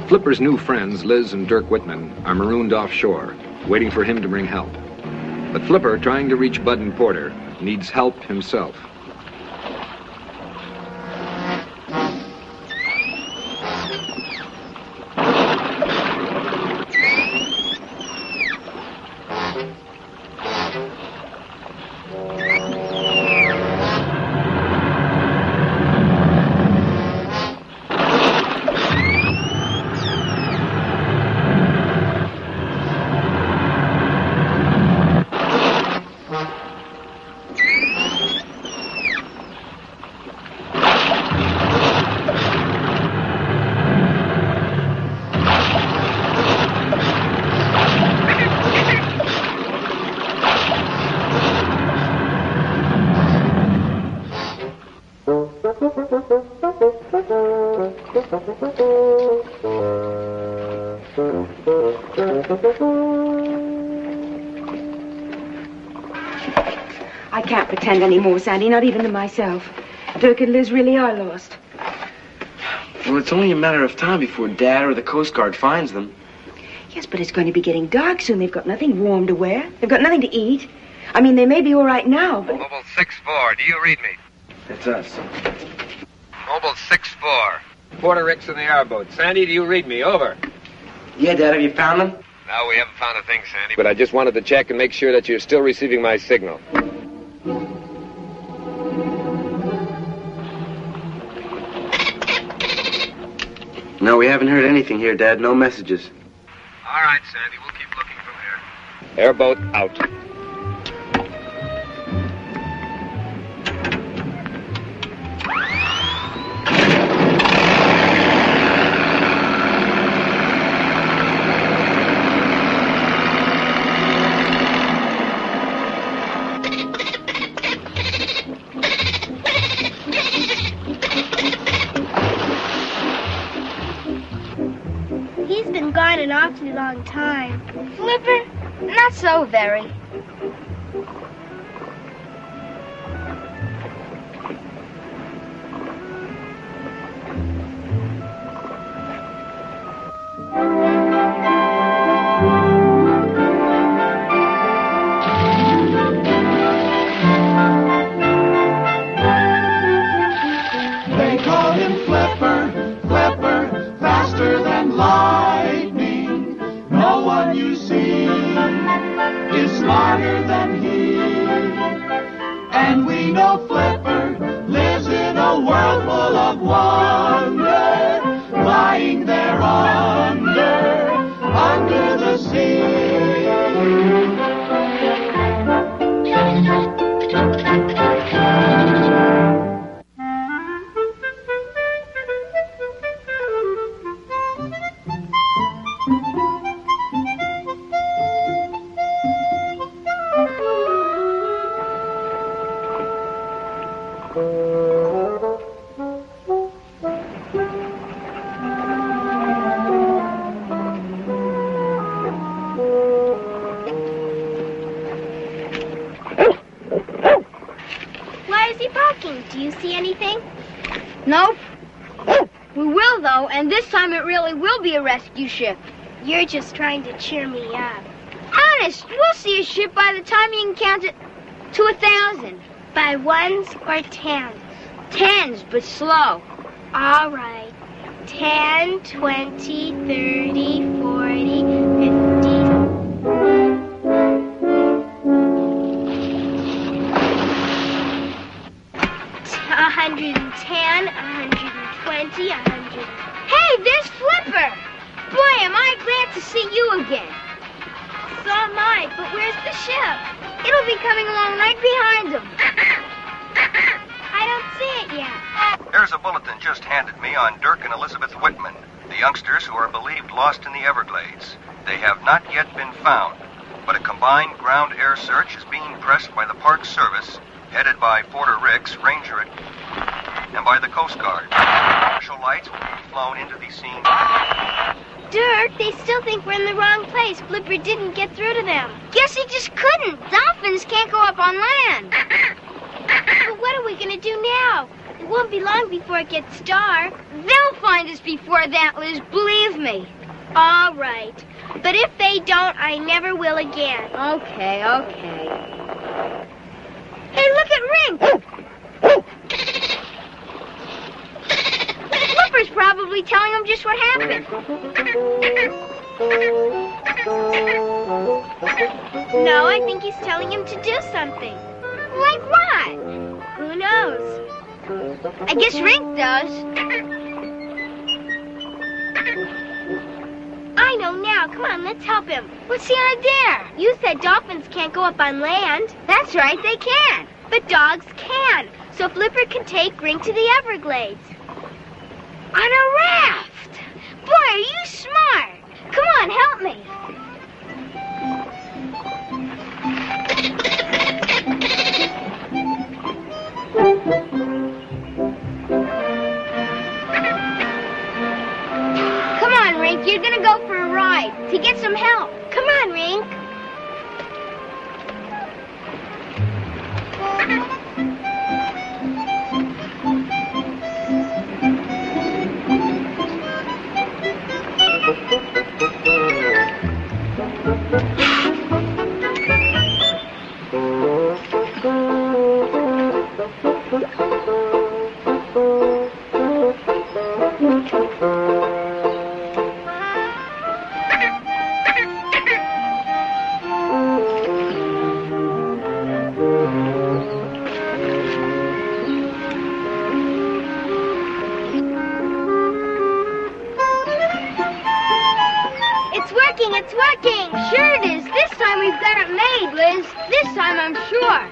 Flipper's new friends, Liz and Dirk Whitman, are marooned offshore, waiting for him to bring help. But Flipper, trying to reach Bud and Porter, needs help himself. I can't pretend anymore, Sandy, not even to myself. Dirk and Liz really are lost. Well, it's only a matter of time before Dad or the Coast Guard finds them. Yes, but it's going to be getting dark soon. They've got nothing warm to wear. They've got nothing to eat. I mean, they may be all right now, but... Mobile 6-4, do you read me? That's us. Mobile 6-4. Porter Ricks in the airboat. Sandy, do you read me? Over. Yeah, Dad, have you found them? No, we haven't found a thing, Sandy. But I just wanted to check and make sure that you're still receiving my signal. No, we haven't heard anything here, Dad. No messages. All right, Sandy, we'll keep looking from here. Airboat out. He's been gone an awfully long time. Flipper? Not so very. They call him Flipper, Flipper, faster than lightning. No one you see is smarter than he. And we know Flipper lives in a world full of wonder, lying there under the sea. Why is he barking? Do you see anything? Nope. We will, though, and this time it really will be a rescue ship. You're just trying to cheer me up. Honest, we'll see a ship by the time you can count it to 1,000. By ones or tens? Tens, but slow. All right. 10, 20, 30, 40, 50... 110, 120, 100... Hey, there's Flipper! Boy, am I glad to see you again. So am I, but where's the ship? It'll be coming along right behind him. I don't see it yet. There's a bulletin just handed me on Dirk and Elizabeth Whitman, the youngsters who are believed lost in the Everglades. They have not yet been found, but a combined ground-air search is being pressed by the Park Service, headed by Porter Ricks, ranger and by the Coast Guard. Commercial lights will be flown into the scene. Dirk, they still think we're in the wrong place. Flipper didn't get through to them. Guess he just couldn't. Dolphins can't go up on land. But what are we going to do now? It won't be long before it gets dark. They'll find us before that, Liz. Believe me. All right. But if they don't, I never will again. Okay, okay. Hey, look at Rink. Flipper's probably telling him just what happened. No, I think he's telling him to do something. Like what? Who knows? I guess Rink does. I know now. Come on, let's help him. What's the idea? You said dolphins can't go up on land. That's right, they can. But dogs can. So Flipper can take Rink to the Everglades. On a raft. Boy, are you smart. Come on, help me. Come on, Rink. You're gonna go for a ride. To get some help. Come on, Rink. It's working! Sure it is. This time we've got it made, Liz. This time I'm sure.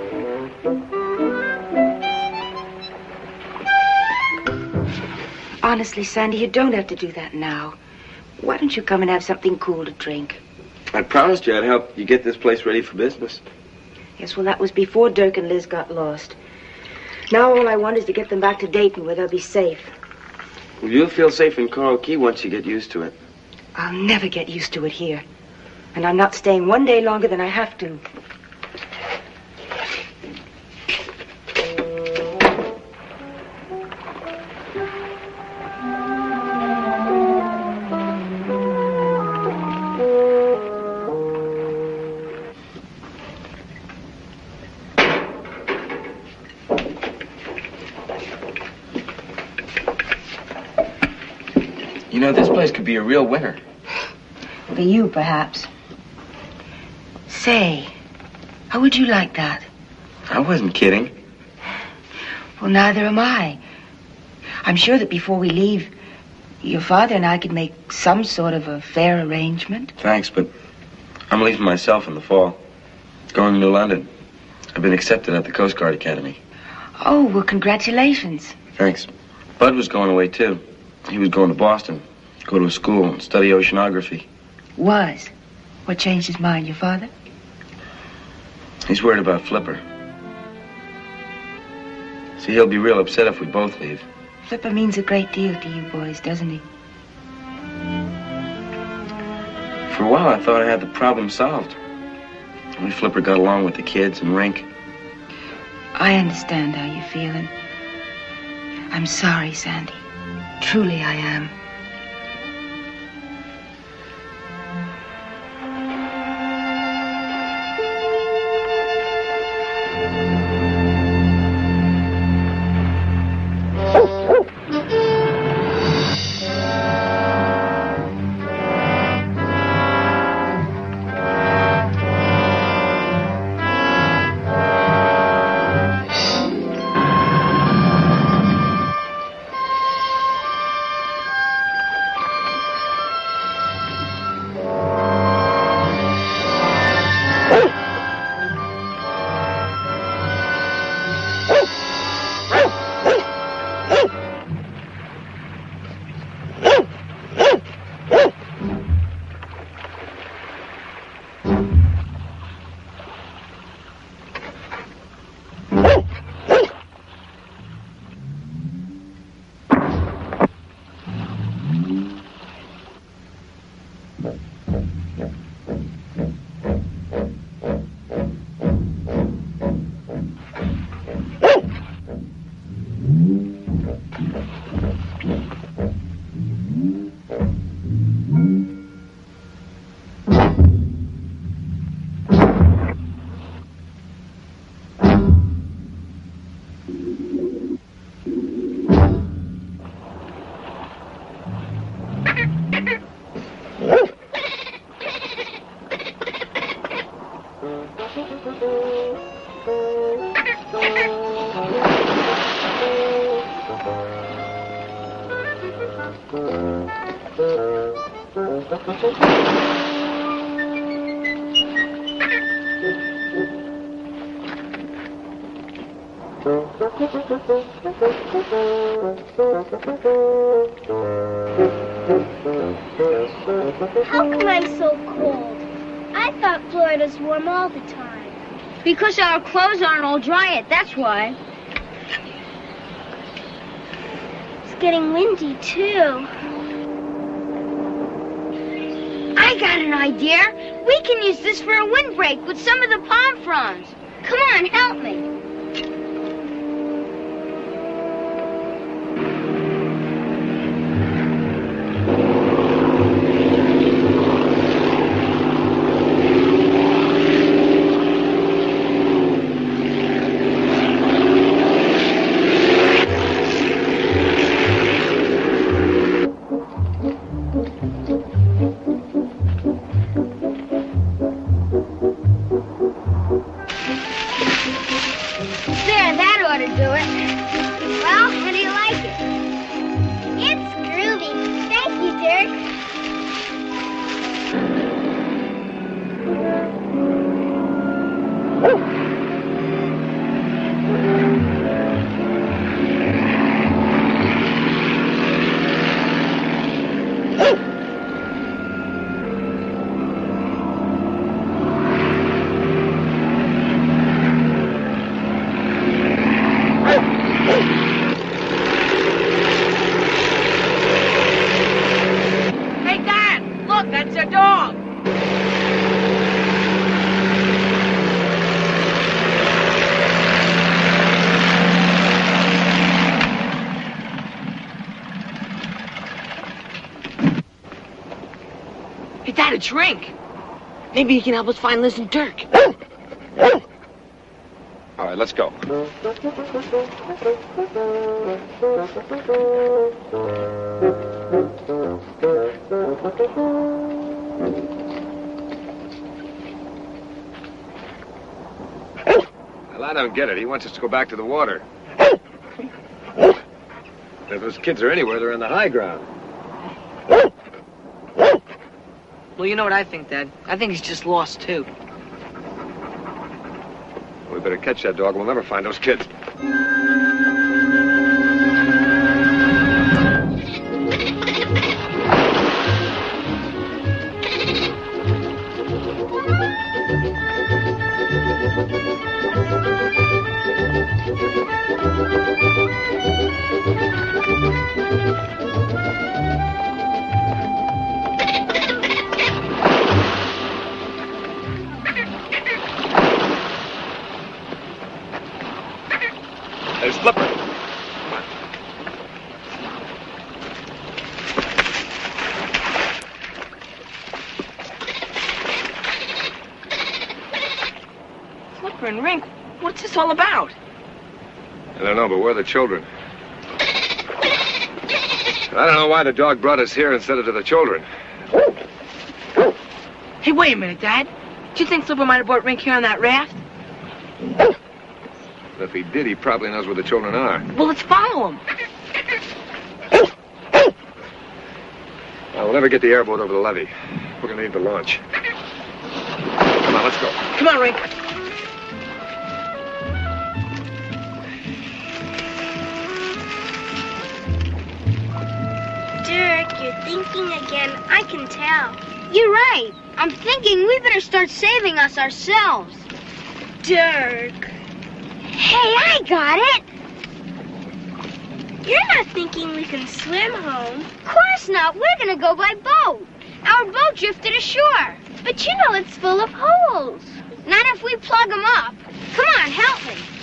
Honestly, Sandy, you don't have to do that now. Why don't you come and have something cool to drink? I promised you I'd help you get this place ready for business. Yes, well, that was before Dirk and Liz got lost. Now all I want is to get them back to Dayton where they'll be safe. Well, you'll feel safe in Coral Key once you get used to it. I'll never get used to it here. And I'm not staying one day longer than I have to. You know, this place could be a real winner. For you, perhaps. Say, how would you like that? I wasn't kidding. Well, neither am I. I'm sure that before we leave, your father and I could make some sort of a fair arrangement. Thanks, but I'm leaving myself in the fall. Going to London. I've been accepted at the Coast Guard Academy. Oh, well, congratulations. Thanks. Bud was going away, too. He was going to Boston, go to a school and study oceanography. Was? What changed his mind, your father? He's worried about Flipper. See, he'll be real upset if we both leave. Flipper means a great deal to you boys, doesn't he? For a while, I thought I had the problem solved. Only Flipper got along with the kids and Rink. I understand how you're feeling. I'm sorry, Sandy. Truly, I am. How come I'm so cold? I thought Florida's warm all the time. Because our clothes aren't all dry yet, that's why. It's getting windy, too. I got an idea. We can use this for a windbreak with some of the palm fronds. Come on, help me. A drink. Maybe he can help us find Liz and Dirk. All right, let's go. Well, I don't get it. He wants us to go back to the water. If those kids are anywhere, they're in the high ground. Well, you know what I think, Dad. I think he's just lost, too. We better catch that dog. We'll never find those kids. There's Flipper. Come on. Flipper and Rink, what's this all about? I don't know, but we're the children. I don't know why the dog brought us here instead of to the children. Hey, wait a minute, Dad. Do you think Flipper might have brought Rink here on that raft? If he did, he probably knows where the children are. Well, let's follow him. We'll never get the airboat over the levee. We're going to need the launch. Come on, let's go. Come on, Rink. Dirk, you're thinking again. I can tell. You're right. I'm thinking we better start saving us ourselves. Dirk. Hey, I got it. You're not thinking we can swim home. Of course not. We're going to go by boat. Our boat drifted ashore. But you know it's full of holes. Not if we plug them up. Come on, help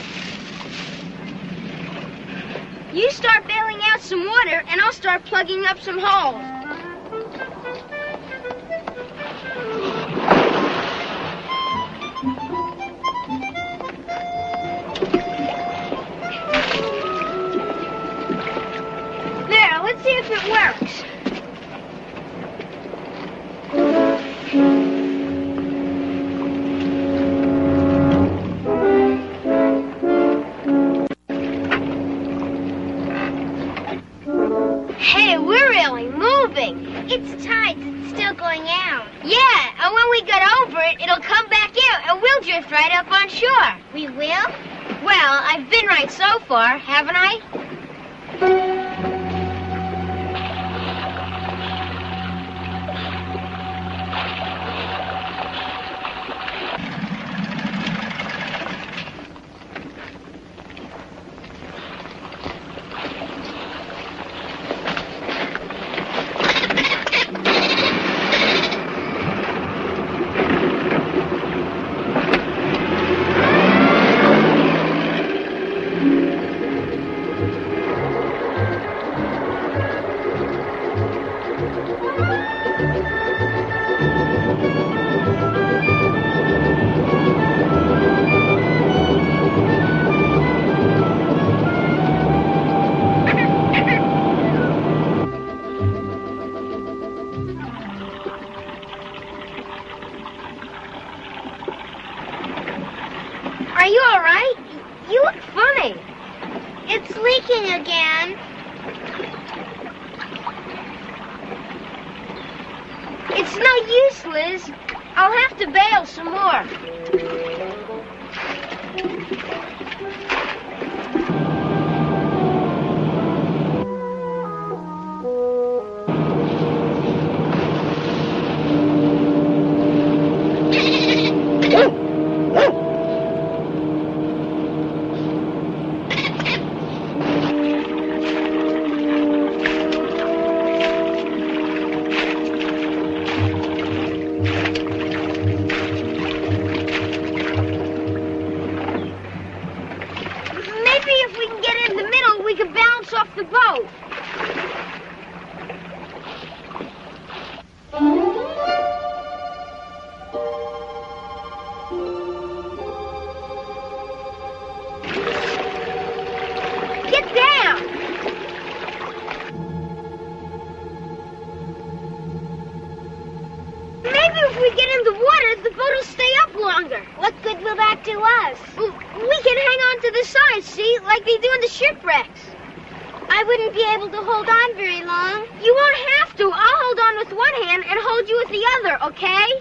me. You start bailing out some water, and I'll start plugging up some holes. There, let's see if it works. Hey, Hey, we're really moving. It's tides. It's still going out. Yeah, and when we get over it, it'll come back out, and we'll drift right up on shore. We will? Well, I've been right so far, haven't I? Are you all right? You look funny. It's leaking again. It's no use, Liz. I'll have to bail some more. Off the boat. Get down. Maybe if we get in the water, the boat will stay up longer. What good will that do us? We can hang on to the sides, see, like they do in the shipwrecks. I wouldn't be able to hold on very long. You won't have to. I'll hold on with one hand and hold you with the other, okay?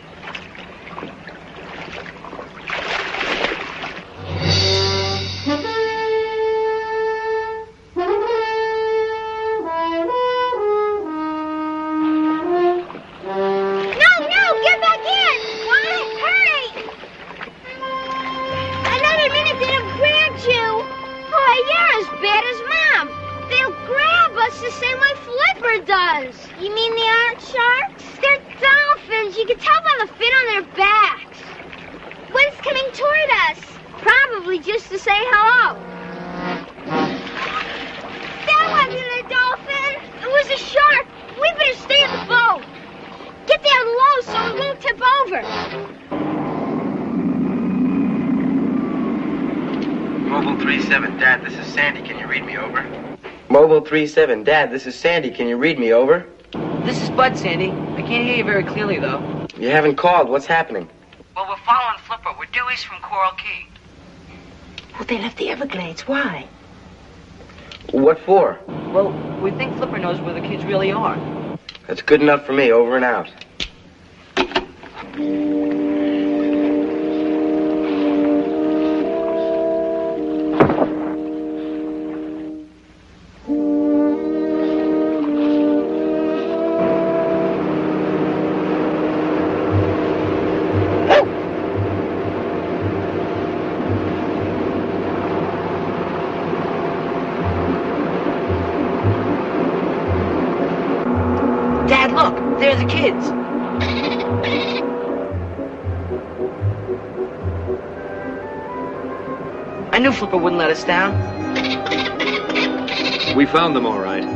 No, get back in! What? Hurry! Another minute they'd have grabbed you. Boy, you're as bad as Mom. They'll grab us the same way Flipper does. You mean they aren't sharks? They're dolphins. You can tell by the fin on their backs. When's coming toward us? Probably just to say hello. That wasn't a dolphin. It was a shark. We better stay in the boat. Get down low so it won't tip over. Mobile 37, Dad, this is Sandy. Can you read me over? Mobile 37, Dad, this is Sandy. Can you read me over? This is Bud, Sandy. I can't hear you very clearly, though. You haven't called. What's happening? Well, we're following Flipper. We're due east from Coral Key. Well, they left the Everglades. Why? What for? Well, we think Flipper knows where the kids really are. That's good enough for me. Over and out. Dad, look! There are the kids! I knew Flipper wouldn't let us down. We found them all right.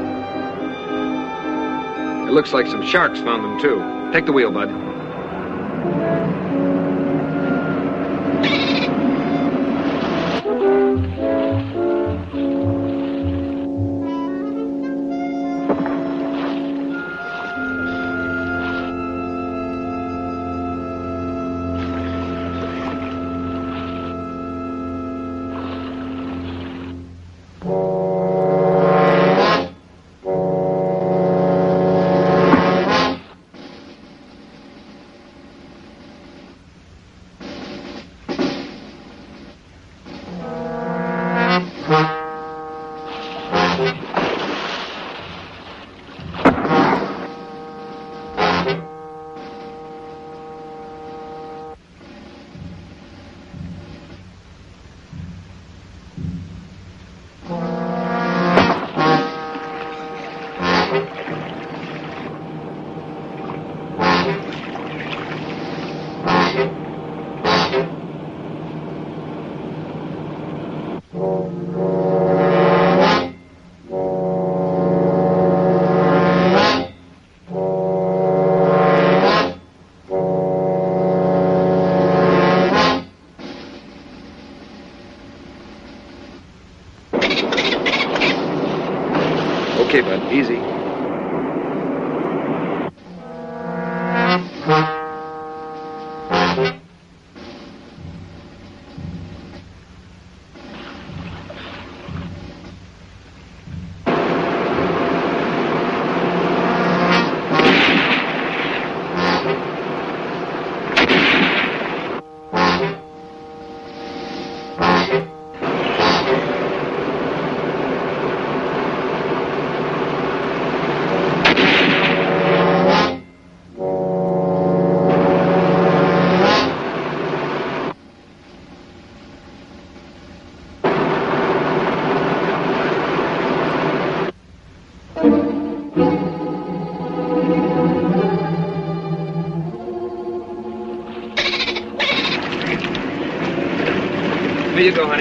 It looks like some sharks found them, too. Take the wheel, Bud. Okay, bud. Easy. Here you go, honey.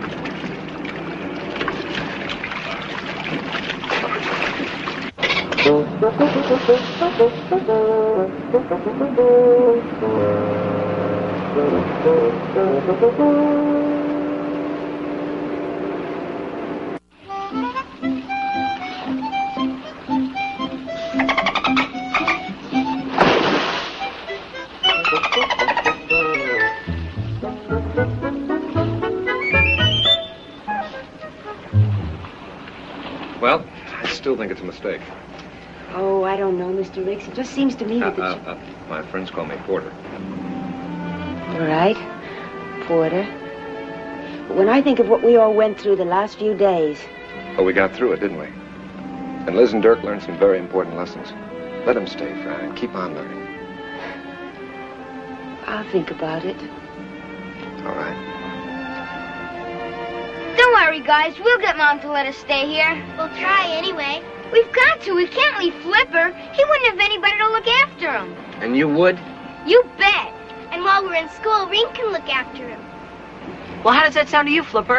Well, I still think it's a mistake. Oh, I don't know, Mr. Ricks. It just seems to me that My friends call me Porter. All right, Porter. But when I think of what we all went through the last few days... Oh, we got through it, didn't we? And Liz and Dirk learned some very important lessons. Let them stay, Fran. Keep on learning. I'll think about it. All right. Don't worry, guys. We'll get Mom to let us stay here. We'll try anyway. We've got to. We can't leave Flipper. He wouldn't have anybody to look after him. And you would? You bet. And while we're in school, Ring can look after him. Well, how does that sound to you, Flipper?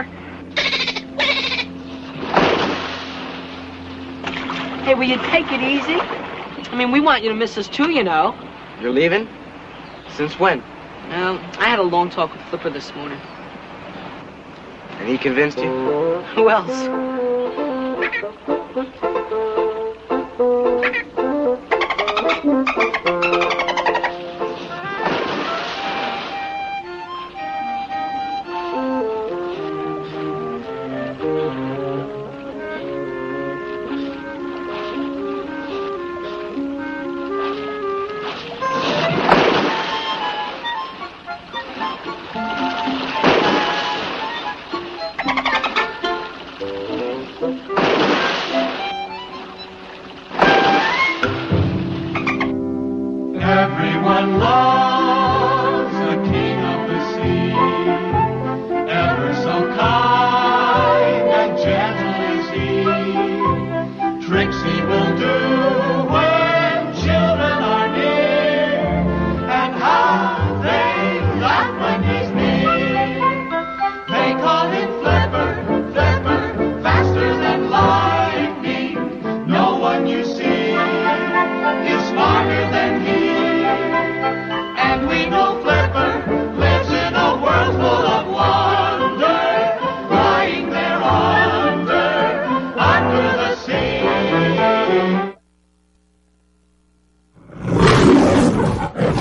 Hey, will you take it easy? I mean, we want you to miss us too, you know. You're leaving? Since when? Well, I had a long talk with Flipper this morning. And he convinced you? Who else?